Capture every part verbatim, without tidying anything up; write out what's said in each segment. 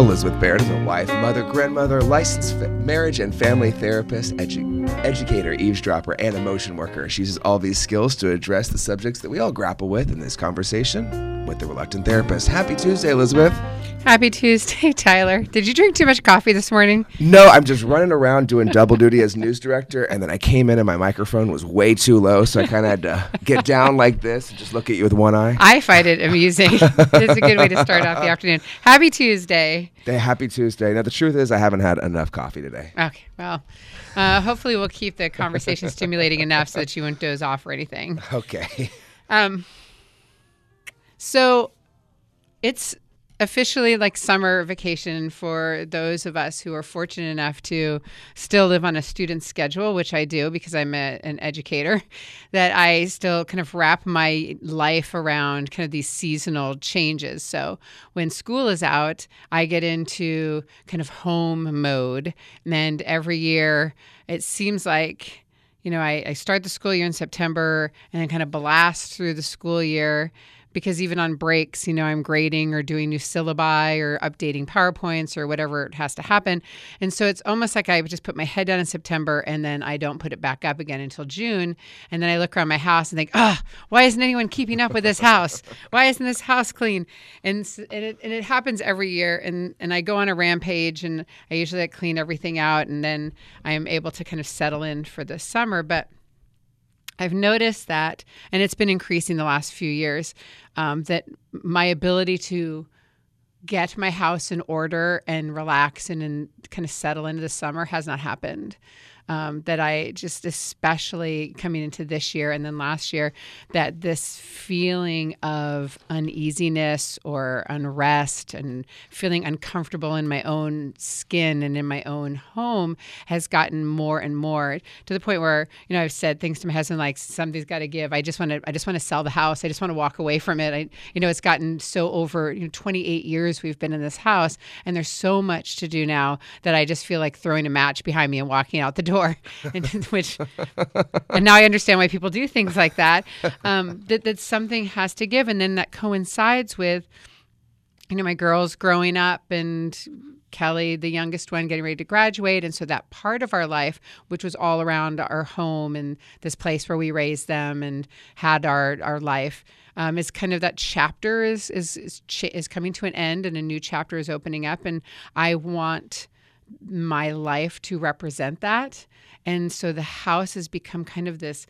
Elizabeth Baird is a wife, mother, grandmother, licensed fa- marriage and family therapist, edu- educator, eavesdropper, and emotion worker. She uses all these skills to address the subjects that we all grapple with in this conversation with the Reluctant Therapist. Happy Tuesday, Elizabeth. Happy Tuesday, Tyler. Did you drink too much coffee this morning? No, I'm just running around doing double duty as news director, and then I came in and my microphone was way too low, so I kind of had to get down like this and just look at you with one eye. I find it amusing. It's a good way to start off the afternoon. Happy Tuesday. Hey, happy Tuesday. Now, the truth is I haven't had enough coffee today. Okay, well, uh, hopefully we'll keep the conversation stimulating enough so that you won't doze off or anything. Okay. Um. So it's officially like summer vacation for those of us who are fortunate enough to still live on a student schedule, which I do because I'm a, an educator, that I still kind of wrap my life around kind of these seasonal changes. So when school is out, I get into kind of home mode. And every year it seems like, you know, I, I start the school year in September and then kind of blast through the school year. Because even on breaks, you know, I'm grading or doing new syllabi or updating PowerPoints or whatever it has to happen. And so it's almost like I just put my head down in September and then I don't put it back up again until June. And then I look around my house and think, ah, oh, why isn't anyone keeping up with this house? Why isn't this house clean? And, and, it, and it happens every year. And, and I go on a rampage and I usually like, clean everything out. And then I am able to kind of settle in for the summer. But I've noticed that, and it's been increasing the last few years, um, that my ability to get my house in order and relax and, and kind of settle into the summer has not happened. Um, that I just, especially coming into this year and then last year, that this feeling of uneasiness or unrest and feeling uncomfortable in my own skin and in my own home has gotten more and more to the point where, you know, I've said things to my husband like, something's got to give. I just want to, I just want to sell the house. I just want to walk away from it. I, you know, it's gotten so over, you know, twenty-eight years we've been in this house and there's so much to do now that I just feel like throwing a match behind me and walking out the door. and, which, and now I understand why people do things like that. Um, that that something has to give, and then that coincides with, you know, my girls growing up and Kelly, the youngest one, getting ready to graduate, and so that part of our life, which was all around our home and this place where we raised them and had our our life. Um, is kind of that chapter is is is, ch- is coming to an end, and a new chapter is opening up, and I want my life to represent that. And so the house has become kind of this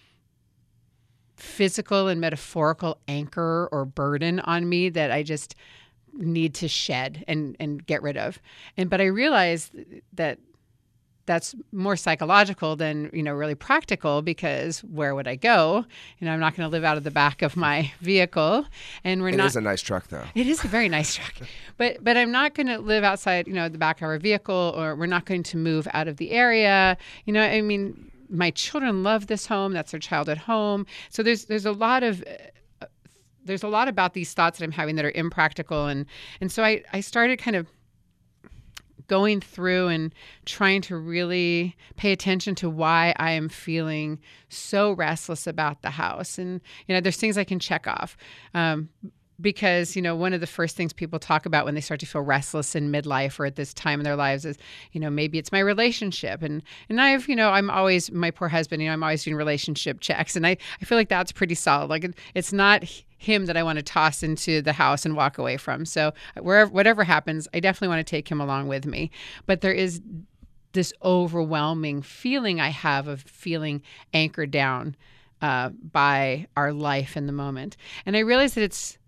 physical and metaphorical anchor or burden on me that I just need to shed and, and get rid of. And, but I realized that that's more psychological than, you know, really practical, because where would I go? You know, I'm not going to live out of the back of my vehicle, and we're it not. It is a nice truck, though. It is a very nice truck, but but I'm not going to live outside, you know, the back of our vehicle, or we're not going to move out of the area. You know, I mean, my children love this home. That's their childhood home. So there's there's a lot of. Uh, there's a lot about these thoughts that I'm having that are impractical, and and so I I started kind of going through and trying to really pay attention to why I am feeling so restless about the house. And, you know, there's things I can check off. Um, because, you know, one of the first things people talk about when they start to feel restless in midlife or at this time in their lives is, you know, maybe it's my relationship. And, and I've, you know, I'm always, my poor husband, you know, I'm always doing relationship checks. And I, I feel like that's pretty solid. Like, it, it's not him that I want to toss into the house and walk away from. So wherever, whatever happens, I definitely want to take him along with me. But there is this overwhelming feeling I have of feeling anchored down uh, by our life in the moment. And I realize that it's,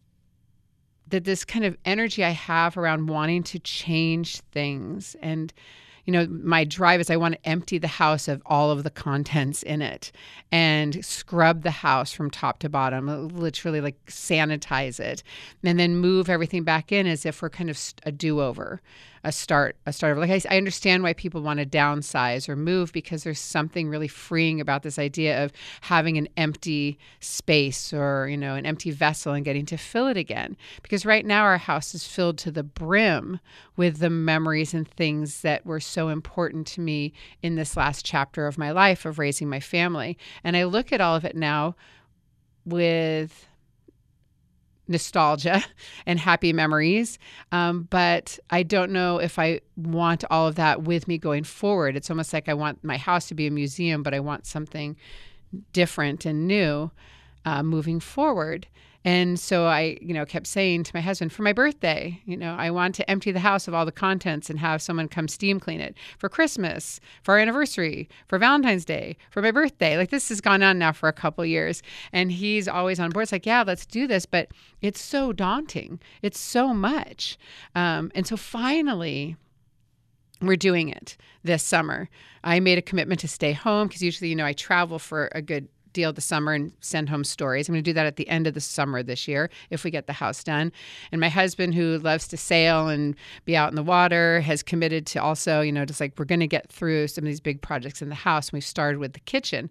that this kind of energy I have around wanting to change things. And, you know, my drive is I want to empty the house of all of the contents in it and scrub the house from top to bottom, literally like sanitize it, and then move everything back in as if we're kind of a do-over, a start, a start over. Like I, I understand why people want to downsize or move, because there's something really freeing about this idea of having an empty space or, you know, an empty vessel and getting to fill it again. Because right now our house is filled to the brim with the memories and things that were so important to me in this last chapter of my life of raising my family. And I look at all of it now with nostalgia and happy memories. Um, but I don't know if I want all of that with me going forward. It's almost like I want my house to be a museum, but I want something different and new uh, moving forward. And so I, you know, kept saying to my husband, for my birthday, you know, I want to empty the house of all the contents and have someone come steam clean it. For Christmas, for our anniversary, for Valentine's Day, for my birthday. Like, this has gone on now for a couple years. And he's always on board. It's like, yeah, let's do this. But it's so daunting. It's so much. Um, and so finally, we're doing it this summer. I made a commitment to stay home because usually, you know, I travel for a good deal this summer and send home stories. I'm going to do that at the end of the summer this year if we get the house done. And my husband, who loves to sail and be out in the water, has committed to also, you know, just like, we're going to get through some of these big projects in the house. And we've started with the kitchen.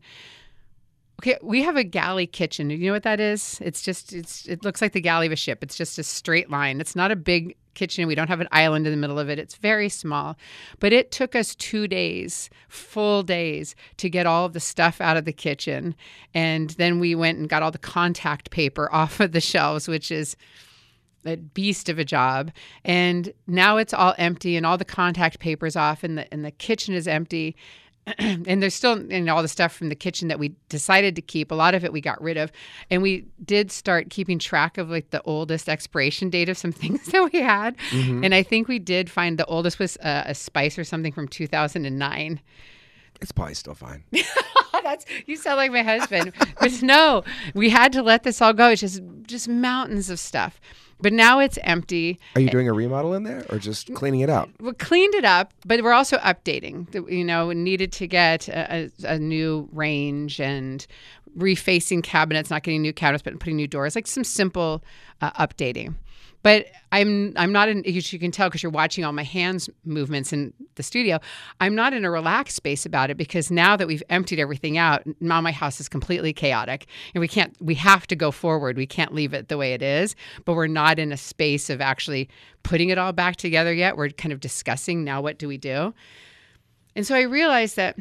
Okay, we have a galley kitchen. Do you know what that is? It's just, it's it looks like the galley of a ship. It's just a straight line. It's not a big kitchen. We don't have an island in the middle of it. It's very small. But it took us two days, full days, to get all of the stuff out of the kitchen. And then we went and got all the contact paper off of the shelves, which is a beast of a job. And now it's all empty and all the contact paper's off and the and the kitchen is empty. And there's still, you know, all the stuff from the kitchen that we decided to keep. A lot of it we got rid of. And we did start keeping track of like the oldest expiration date of some things that we had. Mm-hmm. And I think we did find the oldest was uh, a spice or something from two thousand nine. It's probably still fine. That's, you sound like my husband. But no, we had to let this all go. It's just, just mountains of stuff. But now it's empty. Are you doing a remodel in there or just cleaning it out? We cleaned it up, but we're also updating. You know, we needed to get a, a, a new range and refacing cabinets, not getting new cabinets, but putting new doors, like some simple uh, updating. But I'm I'm not in, as you can tell because you're watching all my hands movements in the studio, I'm not in a relaxed space about it because now that we've emptied everything out, now my house is completely chaotic and we can't, we have to go forward. We can't leave it the way it is, but we're not in a space of actually putting it all back together yet. We're kind of discussing now what do we do? And so I realized that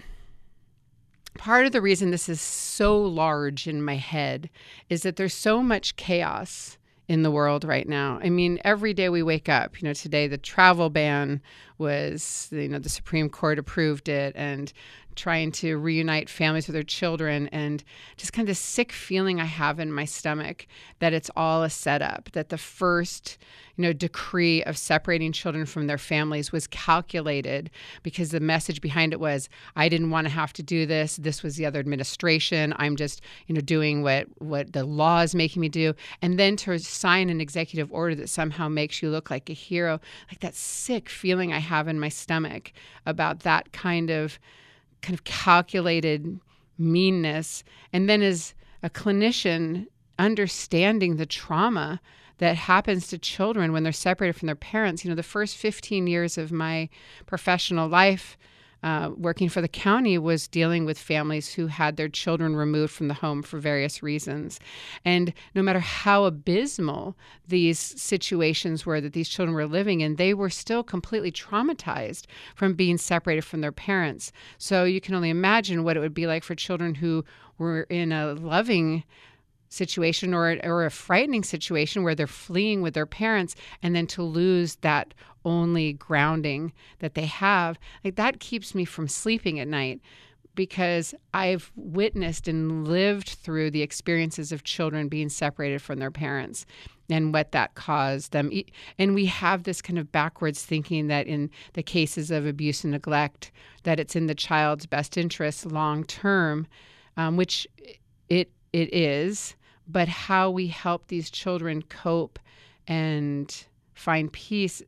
part of the reason this is so large in my head is that there's so much chaos in the world right now. I mean, every day we wake up, you know, today the travel ban was, you know, the Supreme Court approved it and trying to reunite families with their children and just kind of the sick feeling I have in my stomach that it's all a setup, that the first, you know, decree of separating children from their families was calculated because the message behind it was, I didn't want to have to do this. This was the other administration. I'm just, you know, doing what, what the law is making me do. And then to sign an executive order that somehow makes you look like a hero, like that sick feeling I have in my stomach about that kind of kind of calculated meanness. And then as a clinician, understanding the trauma that happens to children when they're separated from their parents. You know, the first fifteen years of my professional life uh, working for the county was dealing with families who had their children removed from the home for various reasons. And no matter how abysmal these situations were that these children were living in, they were still completely traumatized from being separated from their parents. So you can only imagine what it would be like for children who were in a loving situation or, or a frightening situation where they're fleeing with their parents and then to lose that only grounding that they have. Like that keeps me from sleeping at night because I've witnessed and lived through the experiences of children being separated from their parents and what that caused them. And we have this kind of backwards thinking that in the cases of abuse and neglect, that it's in the child's best interest long term, um, which it it is. But how we help these children cope and find peace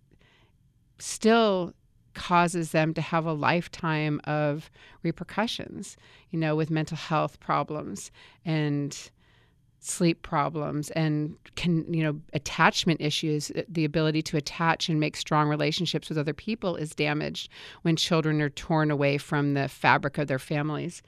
still causes them to have a lifetime of repercussions, you know, with mental health problems and sleep problems and, can, you know, attachment issues. The ability to attach and make strong relationships with other people is damaged when children are torn away from the fabric of their families.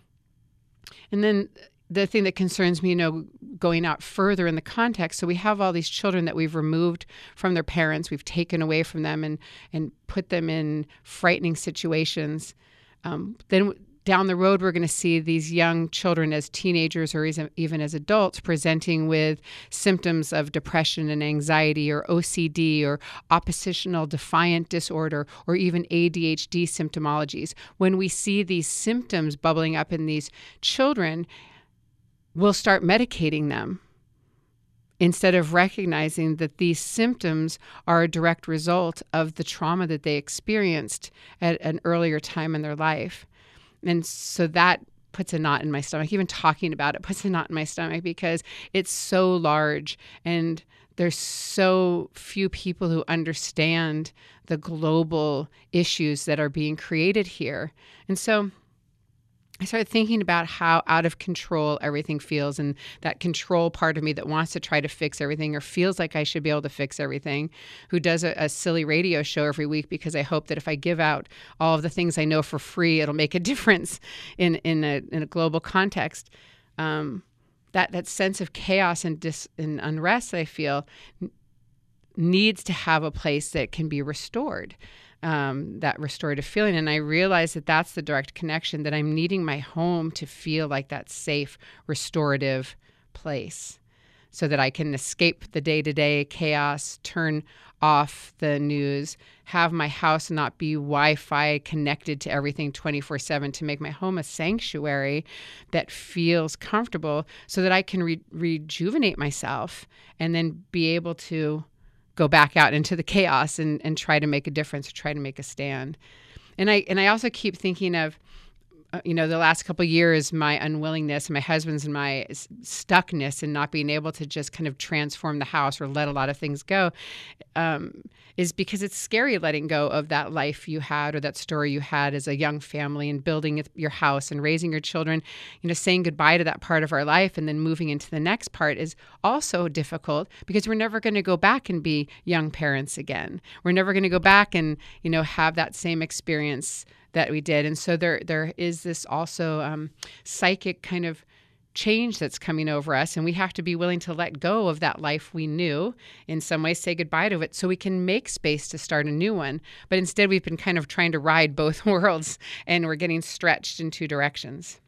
And then the thing that concerns me, you know, going out further in the context, so we have all these children that we've removed from their parents, we've taken away from them and, and put them in frightening situations. Um, then down the road, we're going to see these young children as teenagers or even as adults presenting with symptoms of depression and anxiety or O C D or oppositional defiant disorder or even A D H D symptomologies. When we see these symptoms bubbling up in these children, we'll start medicating them instead of recognizing that these symptoms are a direct result of the trauma that they experienced at an earlier time in their life. And so that puts a knot in my stomach. Even talking about it puts a knot in my stomach because it's so large and there's so few people who understand the global issues that are being created here. And so I started thinking about how out of control everything feels, and that control part of me that wants to try to fix everything or feels like I should be able to fix everything, who does a, a silly radio show every week because I hope that if I give out all of the things I know for free, it'll make a difference in, in, a, in a global context. Um, that, that sense of chaos and, dis, and unrest I feel n- needs to have a place that can be restored. Um, that restorative feeling. And I realize that that's the direct connection, that I'm needing my home to feel like that safe, restorative place so that I can escape the day-to-day chaos, turn off the news, have my house not be Wi-Fi connected to everything twenty-four seven, to make my home a sanctuary that feels comfortable so that I can re- rejuvenate myself and then be able to go back out into the chaos and, and try to make a difference or try to make a stand. And I and I also keep thinking of, uh, you know, the last couple of years, my unwillingness, my husband's and my stuckness in not being able to just kind of transform the house or let a lot of things go, um, is because it's scary letting go of that life you had or that story you had as a young family and building your house and raising your children. You know, saying goodbye to that part of our life and then moving into the next part is also difficult because we're never going to go back and be young parents again. We're never going to go back and, you know, have that same experience that we did. And so there there is this also um, psychic kind of change that's coming over us, and we have to be willing to let go of that life we knew, in some ways say goodbye to it so we can make space to start a new one. But instead we've been kind of trying to ride both worlds, and we're getting stretched in two directions.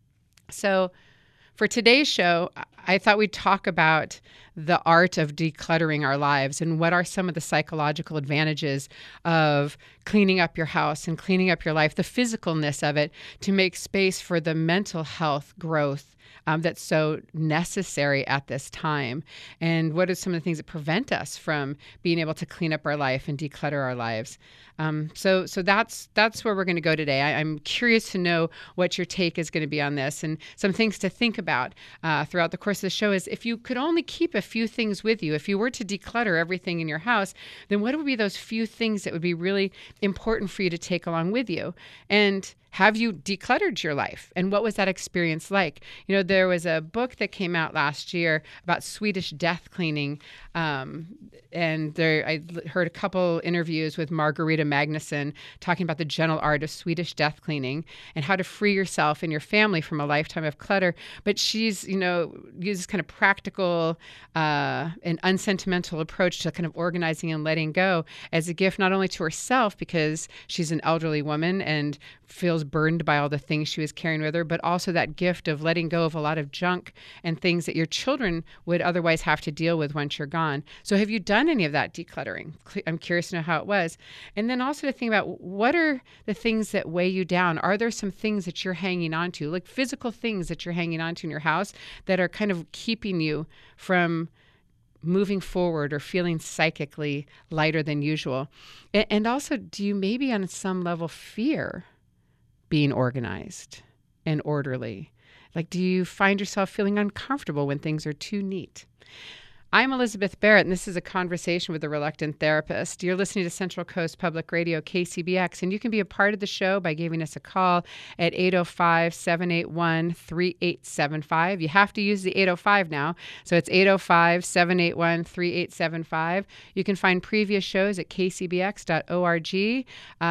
So for today's show, I thought we'd talk about the art of decluttering our lives and what are some of the psychological advantages of cleaning up your house and cleaning up your life, the physicalness of it, to make space for the mental health growth um, that's so necessary at this time. And what are some of the things that prevent us from being able to clean up our life and declutter our lives? Um, so so that's that's where we're going to go today. I, I'm curious to know what your take is going to be on this, and some things to think about uh, throughout the course of the show is, if you could only keep a few things with you, if you were to declutter everything in your house, then what would be those few things that would be really important for you to take along with you? And have you decluttered your life? And what was that experience like? You know, there was a book that came out last year about Swedish death cleaning. Um, and there, I heard a couple interviews with Margareta Magnusson talking about the gentle art of Swedish death cleaning and how to free yourself and your family from a lifetime of clutter. But she's, you know, uses kind of practical uh, and unsentimental approach to kind of organizing and letting go as a gift, not only to herself, because she's an elderly woman and feels burdened by all the things she was carrying with her, but also that gift of letting go of a lot of junk and things that your children would otherwise have to deal with once you're gone. So have you done any of that decluttering? I'm curious to know how it was. And then also to think about, what are the things that weigh you down? Are there some things that you're hanging on to, like physical things that you're hanging on to in your house that are kind of keeping you from moving forward or feeling psychically lighter than usual? And also, do you maybe on some level fear being organized and orderly? Like, do you find yourself feeling uncomfortable when things are too neat? I'm Elizabeth Barrett, and this is a conversation with a reluctant therapist. You're listening to Central Coast Public Radio, K C B X, and you can be a part of the show by giving us a call at eight oh five, seven eight one, three eight seven five. You have to use the eight oh five now, so it's eight oh five, seven eight one, three eight seven five. You can find previous shows at k c b x dot org uh,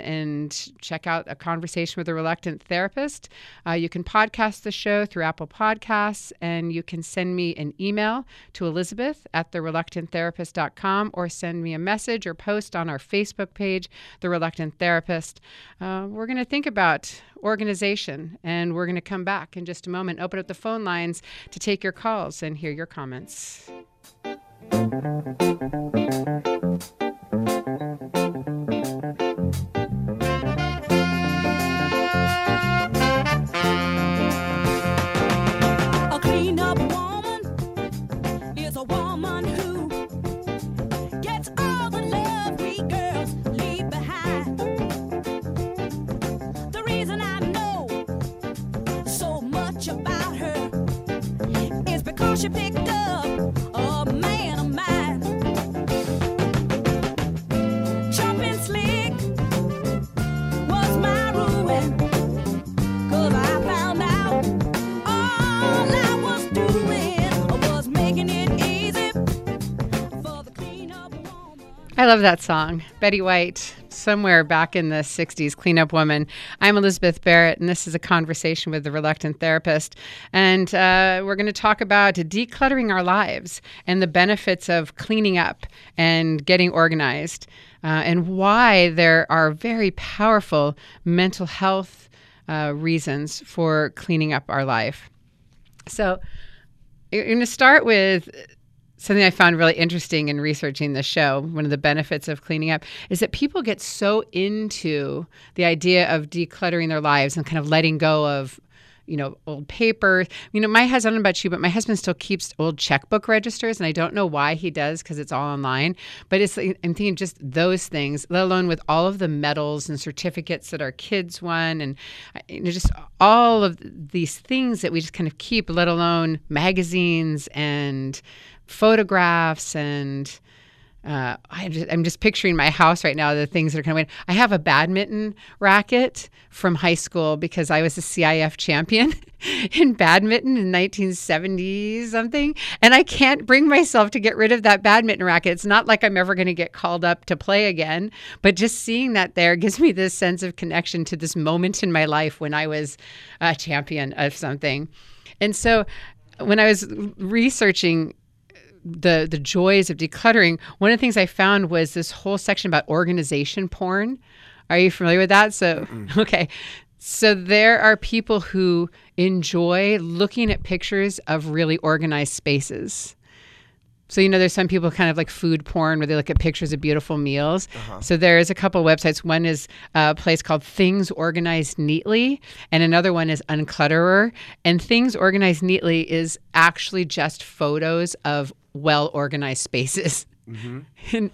and check out A Conversation with a Reluctant Therapist. Uh, you can podcast the show through Apple Podcasts, and you can send me an email to Elizabeth Elizabeth at the reluctant therapist dot com, or send me a message or post on our Facebook page, The Reluctant Therapist. Uh, we're going to think about organization, and we're going to come back in just a moment, open up the phone lines to take your calls and hear your comments. She picked up a man of mine, jumping slick was my ruin, 'cause I found out all I was doing was making it easy for the clean-up woman. I love that song, Betty White. Somewhere back in the sixties, Cleanup Woman. I'm Elizabeth Barrett, and this is a conversation with the Reluctant Therapist. And uh, we're going to talk about decluttering our lives and the benefits of cleaning up and getting organized, uh, and why there are very powerful mental health uh, reasons for cleaning up our life. So I'm going to start with something I found really interesting in researching the show. One of the benefits of cleaning up is that people get so into the idea of decluttering their lives and kind of letting go of, you know, old paper. You know, my husband, I don't know about you, but my husband still keeps old checkbook registers, and I don't know why he does, because it's all online. But it's, I'm thinking just those things, let alone with all of the medals and certificates that our kids won, and you know, just all of these things that we just kind of keep, let alone magazines and photographs and uh, I just, I'm just picturing my house right now, the things that are coming. I have a badminton racket from high school because I was a C I F champion in badminton in nineteen seventy something. And I can't bring myself to get rid of that badminton racket. It's not like I'm ever going to get called up to play again, but just seeing that there gives me this sense of connection to this moment in my life when I was a champion of something. And so when I was researching the the joys of decluttering, one of the things I found was this whole section about organization porn. Are you familiar with that? So, Mm-mm. okay. So there are people who enjoy looking at pictures of really organized spaces. So, you know, there's some people kind of like food porn where they look at pictures of beautiful meals. Uh-huh. So there's a couple websites. One is a place called Things Organized Neatly, and another one is Unclutterer. And Things Organized Neatly is actually just photos of well-organized spaces. Mm-hmm. and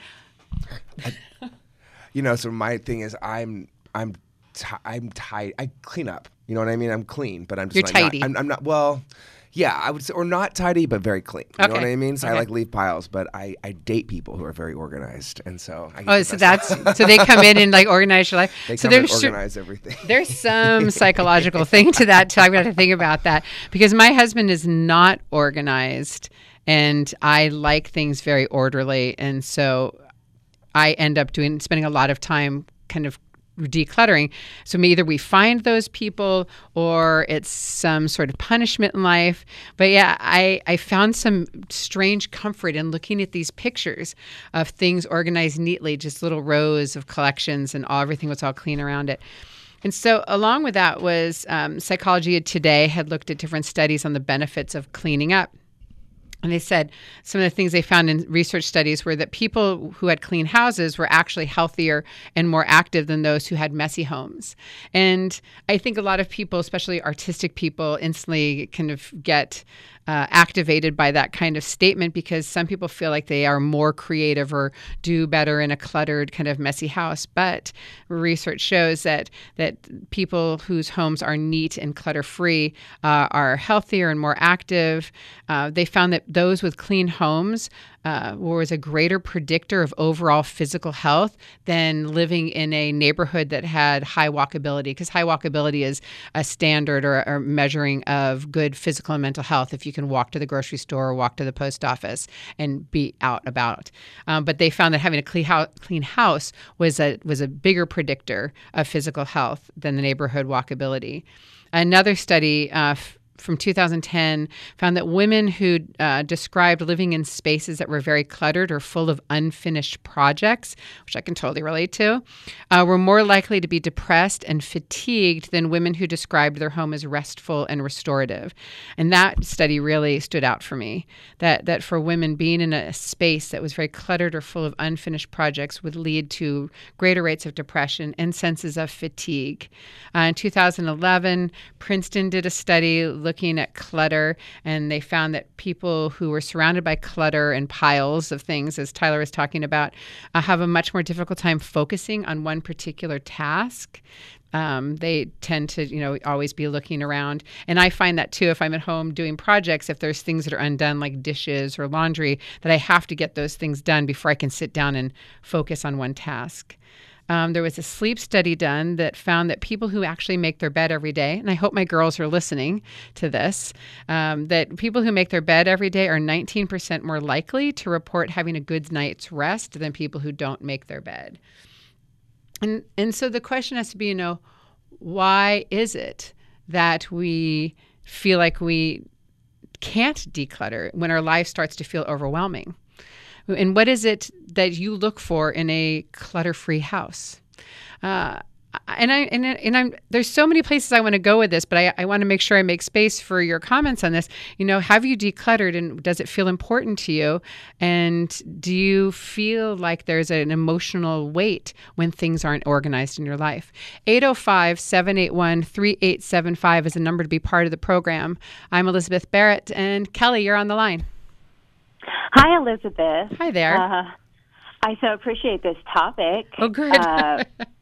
I, you know, so my thing is I'm I'm t- I'm tight. I clean up. You know what I mean? I'm clean, but I'm just You're like tidy. Not, I'm, I'm not. Well, yeah, I would say, or not tidy, but very clean. You okay. know what I mean? So okay. I like leave piles, but I, I date people who are very organized, and so I get oh, the so best that's out. so they come in and like organize your life. They so come and there's organize everything. There's some psychological thing to that. So I've got to think about that because my husband is not organized, and I like things very orderly, and so I end up doing spending a lot of time kind of decluttering. So either we find those people or it's some sort of punishment in life. But yeah, I, I found some strange comfort in looking at these pictures of things organized neatly, just little rows of collections and all, everything was all clean around it. And so along with that was um, Psychology Today had looked at different studies on the benefits of cleaning up. And they said some of the things they found in research studies were that people who had clean houses were actually healthier and more active than those who had messy homes. And I think a lot of people, especially artistic people, instantly kind of get uh, activated by that kind of statement because some people feel like they are more creative or do better in a cluttered kind of messy house. But research shows that that people whose homes are neat and clutter-free uh, are healthier and more active. Uh, they found that those with clean homes uh, was a greater predictor of overall physical health than living in a neighborhood that had high walkability, because high walkability is a standard or, or measuring of good physical and mental health if you can walk to the grocery store or walk to the post office and be out about. Um, but they found that having a clean house, clean house was a was a bigger predictor of physical health than the neighborhood walkability. Another study uh, f- from two thousand ten found that women who uh, described living in spaces that were very cluttered or full of unfinished projects, which I can totally relate to, uh, were more likely to be depressed and fatigued than women who described their home as restful and restorative. And that study really stood out for me, that, that for women, being in a space that was very cluttered or full of unfinished projects would lead to greater rates of depression and senses of fatigue. Uh, in two thousand eleven, Princeton did a study looking at clutter, and they found that people who were surrounded by clutter and piles of things, as Tyler was talking about, uh, have a much more difficult time focusing on one particular task. Um, they tend to, you know, always be looking around. And I find that too, if I'm at home doing projects, if there's things that are undone, like dishes or laundry, that I have to get those things done before I can sit down and focus on one task. Um, there was a sleep study done that found that people who actually make their bed every day, and I hope my girls are listening to this, um, that people who make their bed every day are nineteen percent more likely to report having a good night's rest than people who don't make their bed. And and so the question has to be, you know, why is it that we feel like we can't declutter when our life starts to feel overwhelming? And what is it that you look for in a clutter-free house? Uh, and I and, and I'm there's so many places I want to go with this, but I, I want to make sure I make space for your comments on this. You know, have you decluttered, and does it feel important to you? And do you feel like there's an emotional weight when things aren't organized in your life? eight oh five, seven eight one, three eight seven five is a number to be part of the program. I'm Elizabeth Barrett, and Kelly, you're on the line. Hi, Elizabeth. Hi there. Uh, I so appreciate this topic. Oh, good. uh,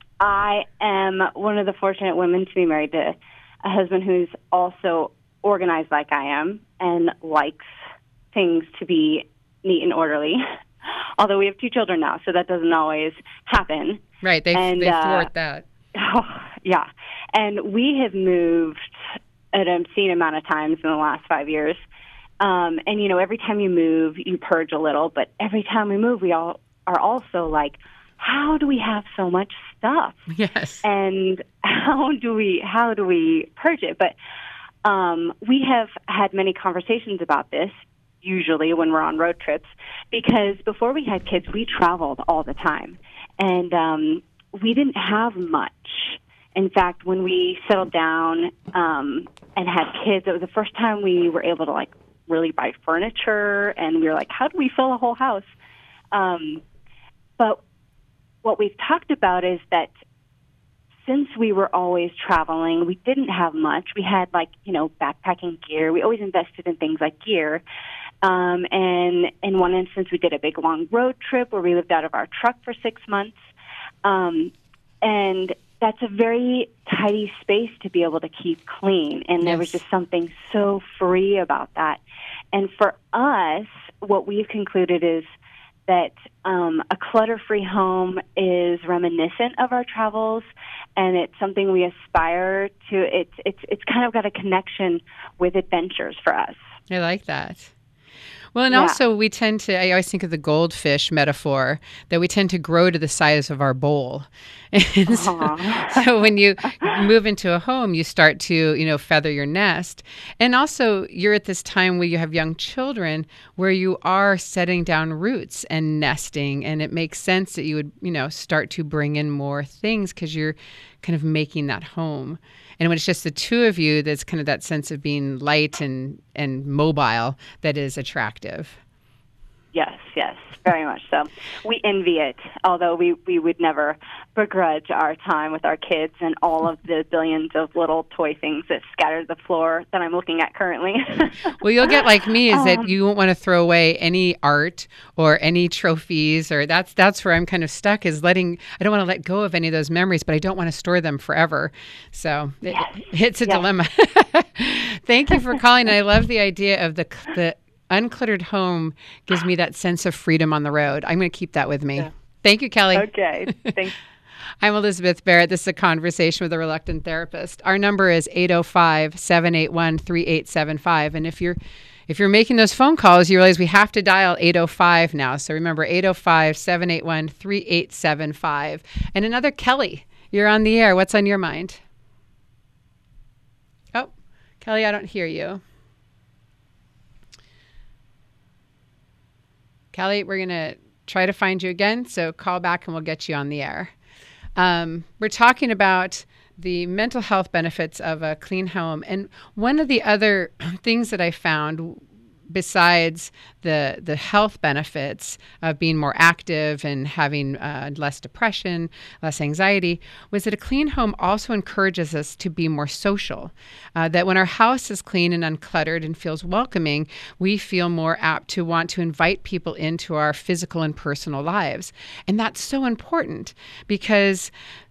I am one of the fortunate women to be married to a husband who's also organized like I am and likes things to be neat and orderly. Although we have two children now, so that doesn't always happen. Right. They, and, they thwart uh, that. Oh, yeah. And we have moved an obscene amount of times in the last five years. Um, and, you know, every time you move, you purge a little. But every time we move, we all are also like, how do we have so much stuff? Yes. And how do we how do we purge it? But um, we have had many conversations about this, usually when we're on road trips, because before we had kids, we traveled all the time. And um, we didn't have much. In fact, when we settled down um, and had kids, it was the first time we were able to, like, really buy furniture, and we were like, how do we fill a whole house? Um, but what we've talked about is that since we were always traveling, we didn't have much. We had, like, you know, backpacking gear. We always invested in things like gear. Um, and in one instance, we did a big, long road trip where we lived out of our truck for six months. Um, and that's a very tidy space to be able to keep clean. And yes. There was just something so free about that. And for us, what we've concluded is that um, a clutter-free home is reminiscent of our travels, and it's something we aspire to. It's it's it's kind of got a connection with adventures for us. I like that. Well, and Yeah. also we tend to, I always think of the goldfish metaphor, that we tend to grow to the size of our bowl. And so, so when you move into a home, you start to, you know, feather your nest. And also you're at this time where you have young children where you are setting down roots and nesting. And it makes sense that you would, you know, start to bring in more things because you're kind of making that home. And when it's just the two of you, there's kind of that sense of being light and, and mobile that is attractive. Yes, yes, very much so. We envy it, although we, we would never begrudge our time with our kids and all of the billions of little toy things that scatter the floor that I'm looking at currently. Well, you'll get like me, is Um, that you won't want to throw away any art or any trophies, or that's that's where I'm kind of stuck, is letting, I don't want to let go of any of those memories, but I don't want to store them forever. So it, Yes. it's a Yes. dilemma. Thank you for calling. I love the idea of the the uncluttered home gives me that sense of freedom on the road. I'm going to keep that with me. Yeah. Thank you, Kelly. Okay, thanks. I'm Elizabeth Barrett. This is a conversation with a reluctant therapist. Our number is eight oh five, seven eight one, three eight seven five. And if you're if you're making those phone calls, you realize we have to dial eight oh five now. So remember, eight oh five, seven eight one, three eight seven five. And another Kelly, you're on the air. What's on your mind? Oh, Kelly, I don't hear you. Kelly, we're going to try to find you again. So call back and we'll get you on the air. Um, we're talking about the mental health benefits of a clean home. And one of the other things that I found, besides the the health benefits of being more active and having uh, less depression, less anxiety, was that a clean home also encourages us to be more social. Uh, that when our house is clean and uncluttered and feels welcoming, we feel more apt to want to invite people into our physical and personal lives. And that's so important because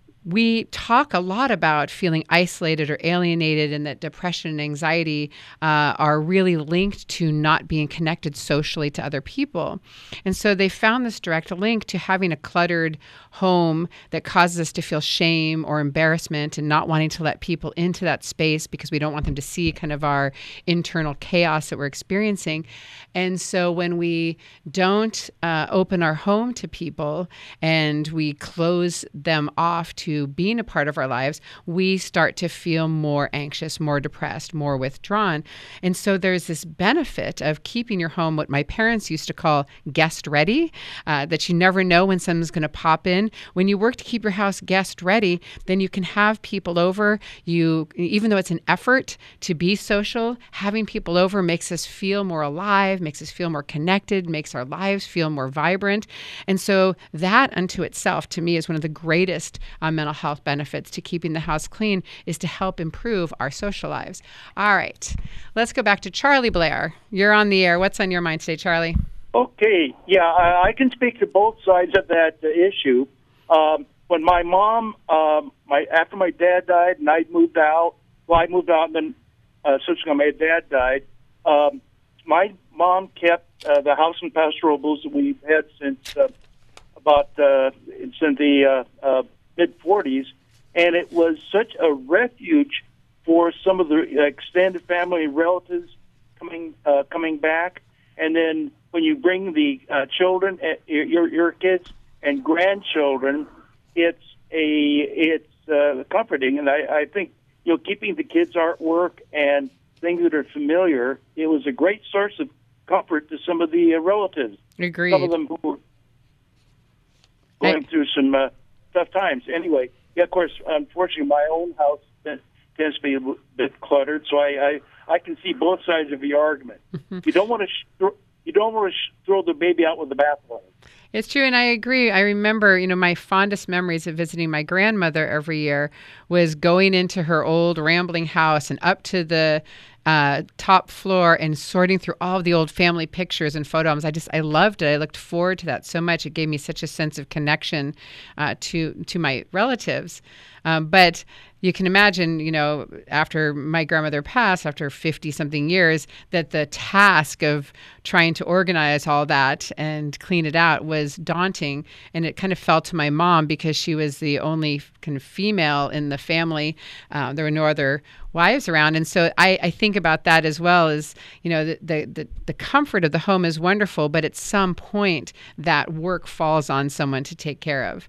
we talk a lot about feeling isolated or alienated, and that depression and anxiety uh, are really linked to not being connected socially to other people. And so they found this direct link to having a cluttered home that causes us to feel shame or embarrassment and not wanting to let people into that space because we don't want them to see kind of our internal chaos that we're experiencing. And so when we don't uh, open our home to people and we close them off to being a part of our lives, we start to feel more anxious, more depressed, more withdrawn. And so there's this benefit of keeping your home, what my parents used to call guest ready, uh, that you never know when someone's going to pop in. When you work to keep your house guest ready, then you can have people over. You, even though it's an effort to be social, having people over makes us feel more alive, makes us feel more connected, makes our lives feel more vibrant. And so that unto itself, to me, is one of the greatest uh, mental health benefits to keeping the house clean, is to help improve our social lives. All right, let's go back to Charlie Blair. You're on the air. What's on your mind today, Charlie? Okay, yeah, I, I can speak to both sides of that uh, issue. Um, when my mom, um, my after my dad died and I moved out, well, I moved out and then uh, subsequently my dad died, um, my mom kept uh, the house and pastoral booths that we've had since uh, about uh, since the uh, uh, mid forties, and it was such a refuge for some of the extended family and relatives coming uh, coming back. And then when you bring the uh, children, uh, your your kids and grandchildren, it's a it's uh, comforting. And I, I think you know keeping the kids' artwork and things that are familiar, it was a great source of comfort to some of the uh, relatives. Agreed. Some of them who were going I- through some Uh, tough times. Anyway, yeah, of course, unfortunately, my own house tends to be a bit cluttered, so I, I, I can see both sides of the argument. You don't want to sh- you don't want to sh- throw the baby out with the bathwater. It's true, and I agree. I remember, you know, my fondest memories of visiting my grandmother every year was going into her old rambling house and up to the uh, top floor and sorting through all of the old family pictures and photo albums. I just, I loved it. I looked forward to that so much. It gave me such a sense of connection uh, to to my relatives. Um, but you can imagine, you know, after my grandmother passed, after fifty-something years, that the task of trying to organize all that and clean it out was daunting. And it kind of fell to my mom because she was the only kind of female in the family. Uh, there were no other wives around. And so I, I think about that as well as, you know, the, the, the, the comfort of the home is wonderful, but at some point that work falls on someone to take care of.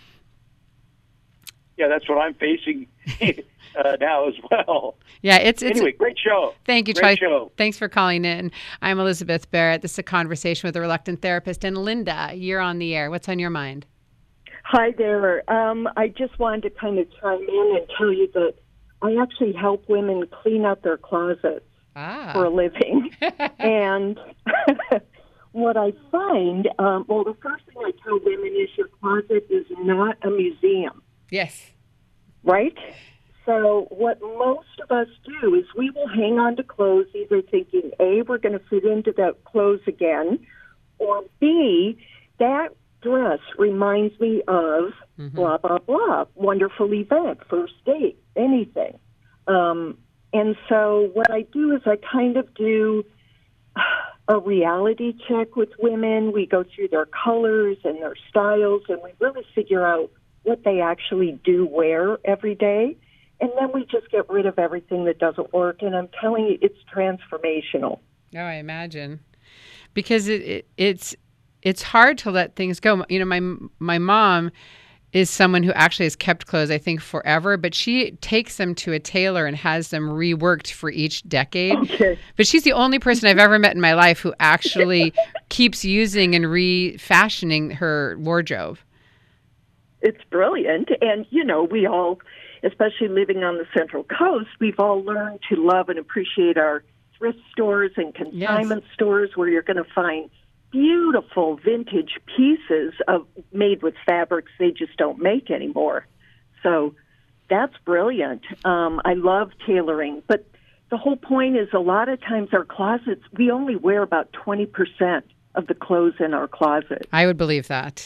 Yeah, that's what I'm facing uh, now as well. Yeah, it's, it's anyway, great show. Thank you, great Troy. Show. Thanks for calling in. I'm Elizabeth Barrett. This is a conversation with a reluctant therapist. And Linda, you're on the air. What's on your mind? Hi there. Um, I just wanted to kind of chime in and tell you that I actually help women clean out their closets ah. for a living. And what I find, um, well, the first thing I tell women is your closet is not a museum. Yes. Right? So what most of us do is we will hang on to clothes either thinking, A, we're going to fit into that clothes again, or B, that dress reminds me of mm-hmm. blah, blah, blah, wonderful event, first date, anything. Um, and so what I do is I kind of do a reality check with women. We go through their colors and their styles, and we really figure out what they actually do wear every day. And then we just get rid of everything that doesn't work. And I'm telling you, it's transformational. Oh, I imagine. Because it, it it's it's hard to let things go. You know, my my mom is someone who actually has kept clothes, I think, forever, but she takes them to a tailor and has them reworked for each decade. Okay. But she's the only person I've ever met in my life who actually keeps using and refashioning her wardrobe. It's brilliant. And, you know, we all, especially living on the Central Coast, we've all learned to love and appreciate our thrift stores and consignment yes. stores where you're going to find beautiful vintage pieces of made with fabrics they just don't make anymore. So that's brilliant. Um, I love tailoring. But the whole point is a lot of times our closets, we only wear about twenty percent of the clothes in our closet. I would believe that.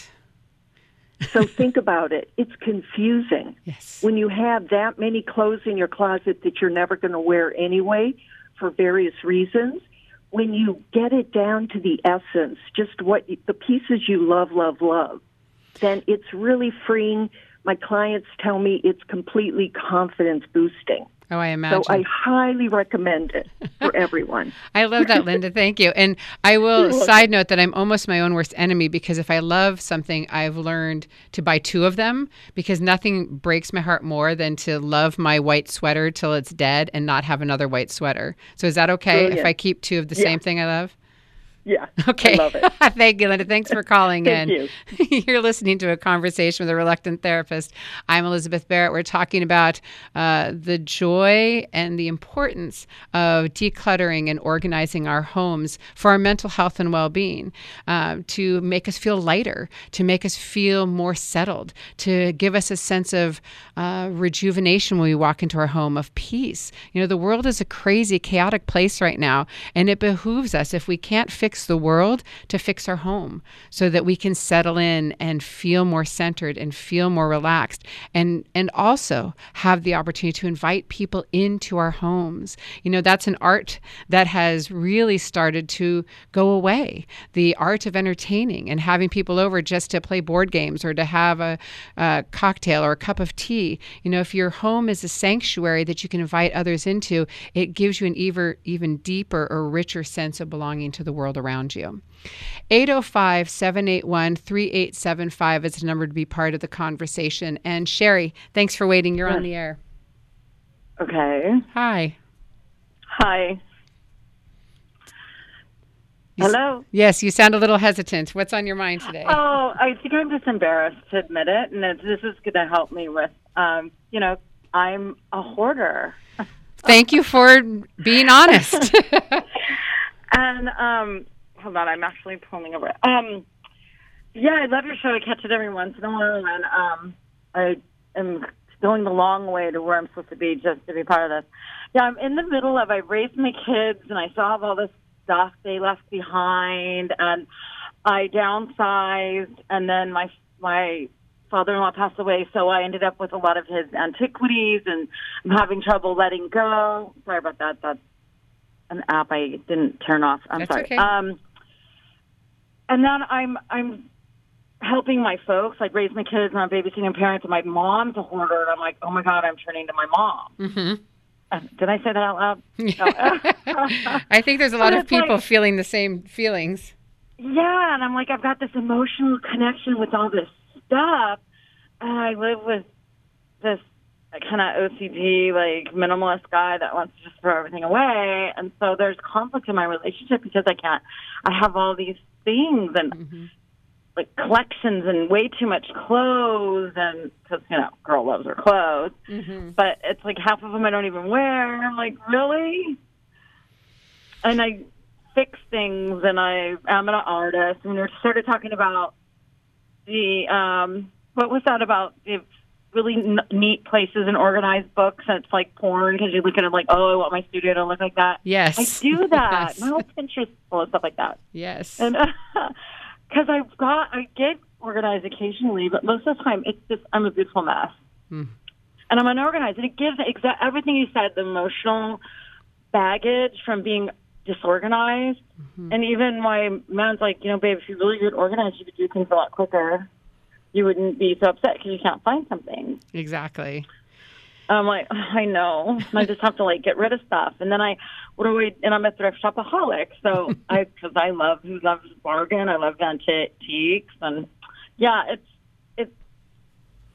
So think about it. It's confusing. Yes. When you have that many clothes in your closet that you're never going to wear anyway for various reasons, when you get it down to the essence, just what you, the pieces you love, love, love, then it's really freeing. My clients tell me it's completely confidence boosting. Oh, I imagine. So I highly recommend it for everyone. I love that, Linda. Thank you. And I will side note that I'm almost my own worst enemy because if I love something, I've learned to buy two of them because nothing breaks my heart more than to love my white sweater till it's dead and not have another white sweater. So is that okay Brilliant. if I keep two of the Yeah. same thing I love? Yeah. Okay. I love it. Thank you, Linda. Thanks for calling Thank in. you. You're listening to A Conversation with a Reluctant Therapist. I'm Elizabeth Barrett. We're talking about uh, the joy and the importance of decluttering and organizing our homes for our mental health and well-being, uh, to make us feel lighter, to make us feel more settled, to give us a sense of uh, rejuvenation when we walk into our home, of peace. You know, the world is a crazy, chaotic place right now, and it behooves us, if we can't fix the world, to fix our home so that we can settle in and feel more centered and feel more relaxed, and and also have the opportunity to invite people into our homes. You know, that's an art that has really started to go away. The art of entertaining and having people over just to play board games or to have a, a cocktail or a cup of tea. You know, if your home is a sanctuary that you can invite others into, it gives you an even, even deeper or richer sense of belonging to the world around you. eight oh five, seven eight one, three eight seven five is the number to be part of the conversation. And Sherry, thanks for waiting. You're on the air. Okay. Hi. Hi. Hello? Yes, you sound a little hesitant. What's on your mind today? Oh, I think I'm just embarrassed to admit it, and it, this is going to help me with, um, you know, I'm a hoarder. Thank you for being honest. And, um, hold on, I'm actually pulling over. Um, yeah, I love your show. I catch it every once in a while, and um, I am going the long way to where I'm supposed to be just to be part of this. Yeah, I'm in the middle of, I raised my kids, and I still have all this stuff they left behind, and I downsized, and then my my father-in-law passed away, so I ended up with a lot of his antiquities, and I'm having trouble letting go. Sorry about that. That's an app I didn't turn off. I'm That's sorry. okay. Um, and then I'm I'm helping my folks, like raise my kids, and I'm babysitting parents, and my mom's a hoarder, and I'm like, oh my God, I'm turning to my mom. Mm-hmm. Uh, did I say that out loud? No. I think there's a lot But of it's people like- feeling the same feelings. Yeah, and I'm like, I've got this emotional connection with all this stuff. And I live with this kind of O C D, like, minimalist guy that wants to just throw everything away. And so there's conflict in my relationship because I can't, I have all these things and, Mm-hmm. like, collections and way too much clothes. And, because, you know, girl loves her clothes. Mm-hmm. But it's like half of them I don't even wear. I'm like, really? And I fix things, and I am an artist. And we started talking about the, um, what was that about? The really n- neat places and organized books. And it's like porn because you look at it like, oh, I want my studio to look like that. Yes. I do that. Yes. My whole Pinterest full of stuff like that. Yes. And because I've got, I get organized occasionally, but most of the time it's just, I'm a beautiful mess. Hmm. And I'm unorganized. And it gives exa- everything you said, the emotional baggage from being disorganized. Mm-hmm. And even my man's like, you know, babe, if you really get organized, you could do things a lot quicker. You wouldn't be so upset because you can't find something. Exactly. I'm like, I know. I just have to, like, get rid of stuff. And then I, what do I, and I'm a thrift shopaholic. So I, because I love, who loves bargain. I love antiques. And yeah, it's, it's,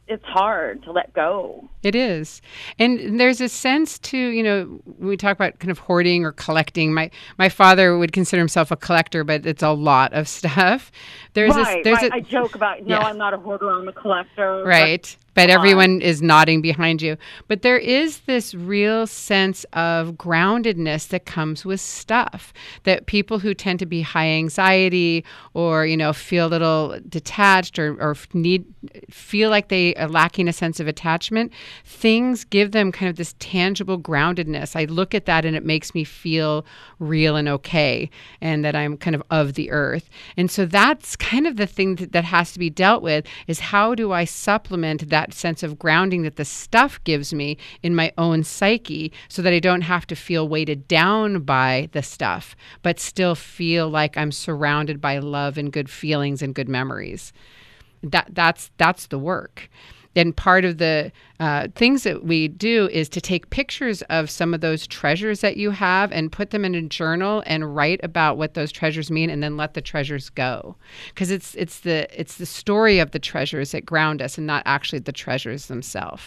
it's hard to let go. It is. And there's a sense to, you know, when we talk about kind of hoarding or collecting, my, my father would consider himself a collector, but it's a lot of stuff. There's right, a, there's right. a, I joke about, no, Yeah. I'm not a hoarder, I'm a collector. right. But Come on. everyone is nodding behind you. But there is this real sense of groundedness that comes with stuff, that people who tend to be high anxiety or, you know, feel a little detached or, or need feel like they are lacking a sense of attachment, things give them kind of this tangible groundedness. I look at that and it makes me feel real and okay, and that I'm kind of of the earth. And so that's kind of the thing that, that has to be dealt with, is how do I supplement that sense of grounding that the stuff gives me in my own psyche, so that I don't have to feel weighted down by the stuff, but still feel like I'm surrounded by love and good feelings and good memories. That that's that's the work. And part of the uh, things that we do is to take pictures of some of those treasures that you have and put them in a journal and write about what those treasures mean, and then let the treasures go. Because it's it's the it's the story of the treasures that ground us, and not actually the treasures themselves.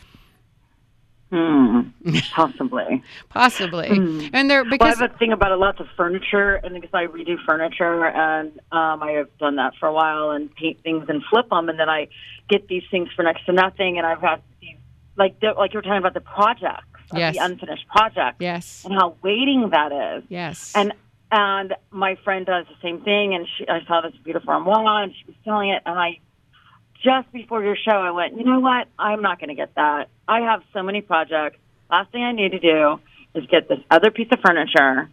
Hmm. Possibly. Possibly. Mm. And they're Well, because I have a thing about lots of furniture, and because I redo furniture, and um, I have done that for a while, and paint things and flip them, and then I get these things for next to nothing, and I've had these, like the, like you were talking about the projects, of Yes. the unfinished projects, yes. and how weighting that is. Yes. And and my friend does the same thing, and she, I saw this beautiful armoire, and she was selling it, and I just before your show, I went, you know what? I'm not going to get that. I have so many projects. Last thing I need to do is get this other piece of furniture.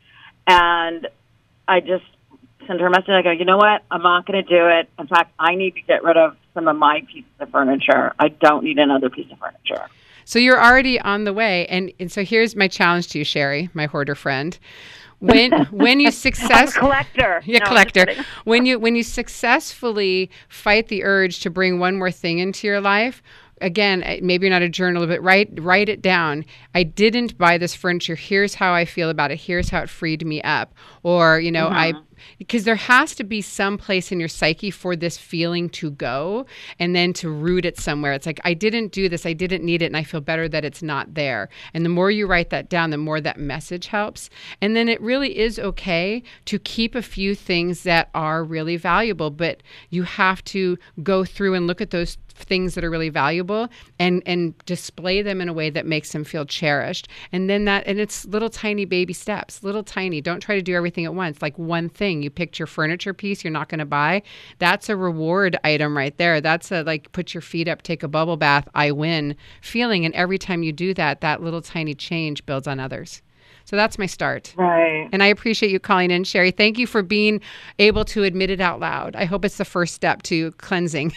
And I just sent her a message. I go, you know what? I'm not going to do it. In fact, I need to get rid of some of my pieces of furniture. I don't need another piece of furniture. So you're already on the way. And, and so here's my challenge to you, Sherry, my hoarder friend. When when you I'm a success collector. Yeah, No, I'm just collector. kidding. When you when you successfully fight the urge to bring one more thing into your life, again, eh, maybe you're not a journaler, but write write it down. I didn't buy this furniture. Here's how I feel about it. Here's how it freed me up. Or, you know, I because there has to be some place in your psyche for this feeling to go, and then to root it somewhere. It's like, I didn't do this, I didn't need it, and I feel better that it's not there. And the more you write that down, the more that message helps. And then it really is okay to keep a few things that are really valuable, but you have to go through and look at those things that are really valuable and and display them in a way that makes them feel cherished. And then that, and it's little tiny baby steps, little tiny. Don't try to do everything at once. Like one thing, you picked your furniture piece you're not going to buy. That's a reward item right there. That's a like, put your feet up, take a bubble bath, I win feeling. And every time you do that, that little tiny change builds on others. So that's my start. Right. And I appreciate you calling in, Sherry. Thank you for being able to admit it out loud. I hope it's the first step to cleansing.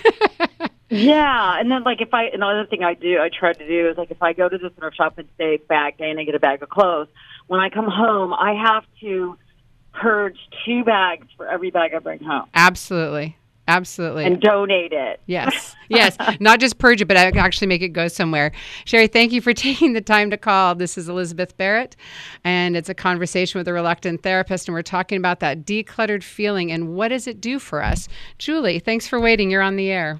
Yeah, and then like if I another thing I do I try to do is like if I go to the thrift shop and say bag day and I get a bag of clothes, when I come home I have to purge two bags for every bag I bring home Absolutely. Absolutely. and donate it. Yes. Yes. Not just purge it, but actually make it go somewhere. Sherry, thank you for taking the time to call. This is Elizabeth Barrett, and it's a conversation with a reluctant therapist, and we're talking about that decluttered feeling and what does it do for us. Julie, thanks for waiting. You're on the air.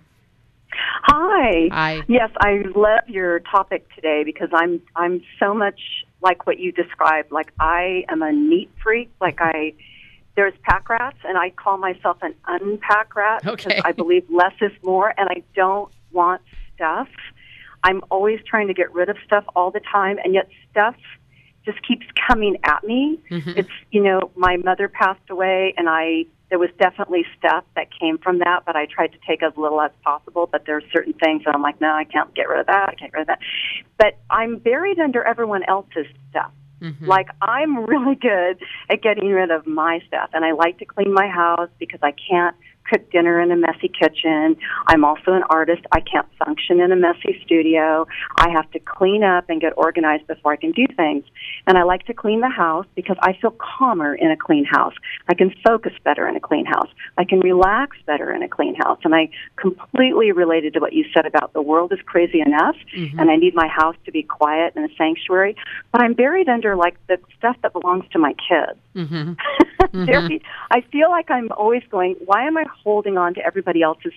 Hi. Hi. Yes, I love your topic today because I'm I'm so much like what you described. Like I am a neat freak. Like I, there's pack rats, and I call myself an unpack rat Okay. because I believe less is more, and I don't want stuff. I'm always trying to get rid of stuff all the time, and yet stuff just keeps coming at me. Mhm. It's, you know, my mother passed away, and I there was definitely stuff that came from that, but I tried to take as little as possible. But there's certain things that I'm like, no, I can't get rid of that. I can't get rid of that. But I'm buried under everyone else's stuff. Mhm. Like, I'm really good at getting rid of my stuff, and I like to clean my house because I can't cook dinner in a messy kitchen. I'm also an artist. I can't function in a messy studio. I have to clean up and get organized before I can do things. And I like to clean the house because I feel calmer in a clean house. I can focus better in a clean house. I can relax better in a clean house. And I completely related to what you said about the world is crazy enough, Mhm. and I need my house to be quiet and a sanctuary. But I'm buried under, like, the stuff that belongs to my kids. Mhm. There- I feel like I'm always going, why am I holding on to everybody else's stuff